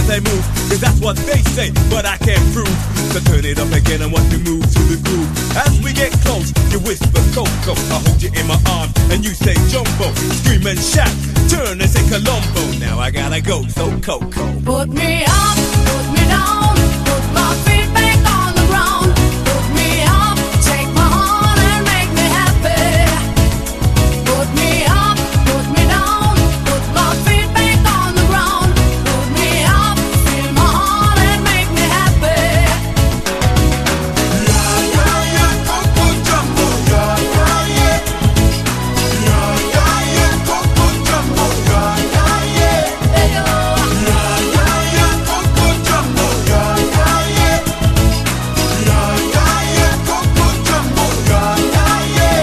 they move, cause that's what they say, but I can't prove. So turn it up again and watch me move to the groove. As we get close, you whisper Coco, I hold you in my arms and you say Jumbo. Scream and shout, turn and say Colombo. Now I gotta go, so Coco. Put me up, put me down, put my feet back on the ground. Put me up, take my heart and make me happy. Put me up, put me down, put my feet back on the ground. Put me up, feel my heart and make me happy. Yeah, yeah, yeah, Coco Jumbo, yeah, yeah, yeah. Yeah, yeah, yeah, Coco Jumbo, yeah, yeah, yeah. Yeah, yeah, yeah, Coco Jumbo, yeah, yeah, yeah. Yeah, yeah, yeah, Coco Jumbo, yeah, yeah, yeah.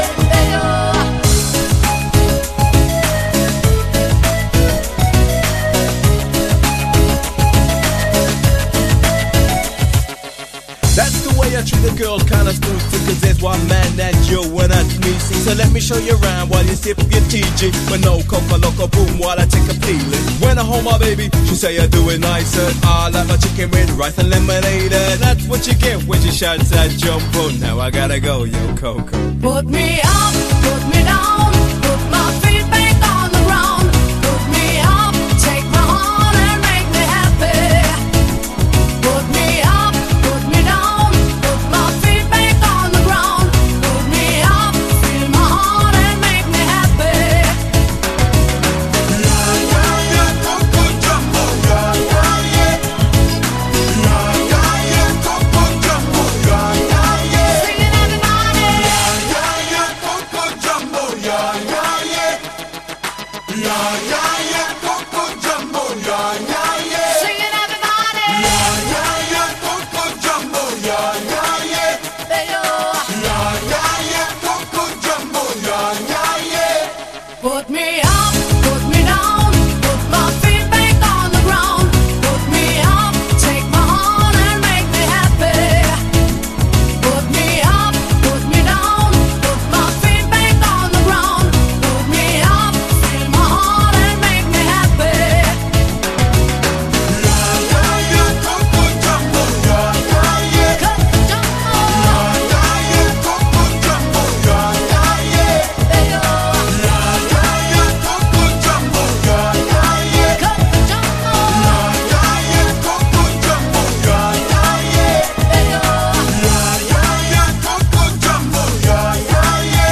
That's the way I treat a girl, kinda smooth too, cause there's one man that you and that's me. See, so let me show you around while you sip your TG. But no coca loco boom while I take a peeling. When I hold my baby, she say I do it nicer. I like my chicken with rice and lemonade. And that's what you get when she shouts at Jumbo. Now I gotta go, yo Coco. Put me up, put me down, put my feet back on the ground. Put me up, take my heart and make me happy. Put me up, put me down, put my feet back on the ground. Put me up, feel my heart and make me happy. Yeah, yeah, yeah, Coco Jumbo, yeah, yeah, yeah. Yeah, yeah, yeah, Coco Jumbo, yeah, yeah, yeah. Singing everybody. Yeah, yeah, yeah, Coco Jumbo, yeah, yeah, yeah. Yeah, yeah, yeah, Coco Jumbo, yeah, yeah, yeah. Singing everybody. Yeah, yeah, yeah, Coco Jumbo, yeah, yeah, yeah. Yeah, yeah, yeah, Coco Jumbo, yeah, yeah, yeah. Put me up, put me down, put my feet back on the ground. Put me up, take my heart and make me happy. Put me up, put me down, put my feet back on the ground. Put me up, feel my heart and make me happy. Yeah, yeah, yeah, Coco Jumbo, yeah, yeah, yeah. Cut the jumbo. Yeah, yeah, yeah, Coco Jumbo, yeah, yeah, yeah. Yeah, yeah, yeah, Coco Jumbo, yeah, yeah, yeah. Cut the jumbo. Yeah, yeah, yeah, Coco Jumbo, yeah, yeah, yeah. Yeah, yeah, yeah, Coco Jumbo, yeah, yeah, yeah.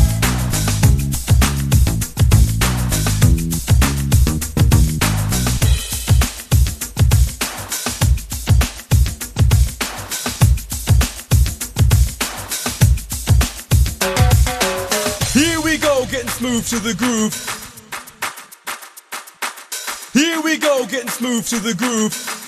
Here we go, getting smooth to the groove. Here we go, getting smooth to the groove.